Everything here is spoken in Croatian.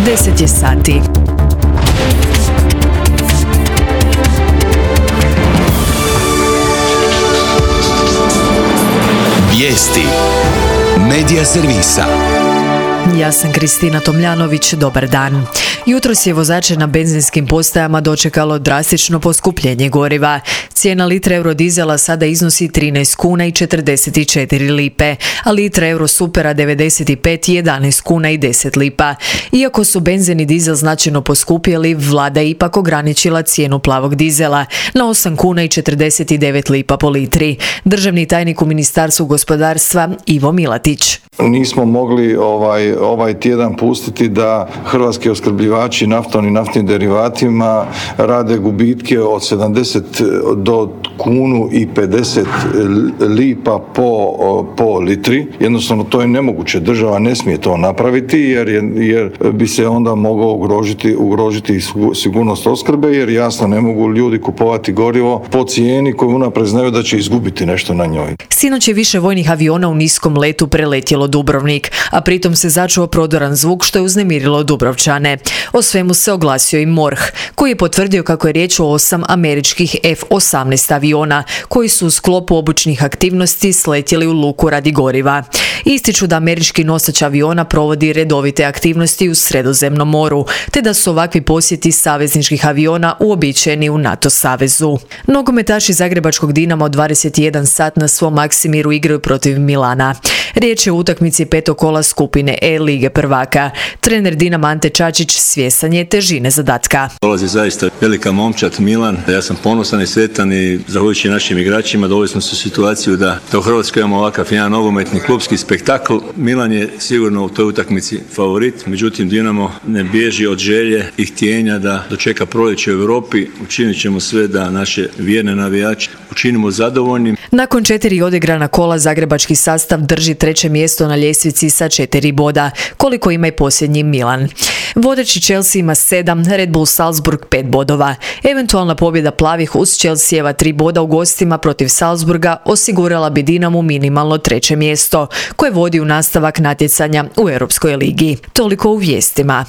10 je sati. Vijesti Medija servisa. Ja sam Kristina Tomljanović, dobar dan. Jutros je vozače na benzinskim postajama dočekalo drastično poskupljenje goriva. Cijena litre eurodizela sada iznosi 13 kuna i 44 lipe, a litra eurosupera 95 i 11 kuna i 10 lipa. Iako su benzin i dizel značajno poskupjeli, vlada je ipak ograničila cijenu plavog dizela na 8 kuna i 49 lipa po litri. Državni tajnik u Ministarstvu gospodarstva Ivo Milatić. Nismo mogli ovaj tjedan pustiti da hrvatski opskrbljivači naftom i naftnim derivatima rade gubitke od 70 do kunu i 50 lipa po litri. Jednostavno to je nemoguće. Država ne smije to napraviti jer bi se onda mogao ugrožiti sigurnost opskrbe, jer jasno ne mogu ljudi kupovati gorivo po cijeni koju unaprijed znaju da će izgubiti nešto na njoj. Sinoć je više vojnih aviona u niskom letu preletjelo Dubrovnik, a pritom se začuo prodoran zvuk što je uznemirilo Dubrovčane. O svemu se oglasio i MORH, koji je potvrdio kako je riječ o 8 američkih F-18 aviona, koji su u sklopu obučnih aktivnosti sletjeli u luku radi goriva. Ističu da američki nosač aviona provodi redovite aktivnosti u Sredozemnom moru, te da su ovakvi posjeti savezničkih aviona uobičajeni u NATO savezu. Nogometaši zagrebačkog Dinama od 21 sat na svom Maksimiru igraju protiv Milana. Riječ je o utakmici petog kola skupine E Lige prvaka. Trener Dinama Ante Čačić svjestan je težine zadatka. Dolazi zaista velika momčad Milan. Ja sam ponosan i sretan i zahvaljujući našim igračima doveli smo se u situaciju da u Hrvatskoj imamo ovakav jedan nogometni klubski spektakl. Milan je sigurno u toj utakmici favorit, međutim Dinamo ne bježi od želje i htjenja da dočeka proljeće u Europi. Učinit ćemo sve da naše vjerne navijače učinimo zadovoljnim. Nakon 4 odigrana kola zagrebački sastav drži treće mjesto na ljestvici sa 4 boda, koliko ima i posljednji Milan. Vodeći Chelsea ima 7, Red Bull Salzburg 5 bodova. Eventualna pobjeda plavih uz Chelseajeva 3 boda u gostima protiv Salzburga osigurala bi Dinamu minimalno treće mjesto, koje vodi u nastavak natjecanja u Europskoj ligi. Toliko u vijestima.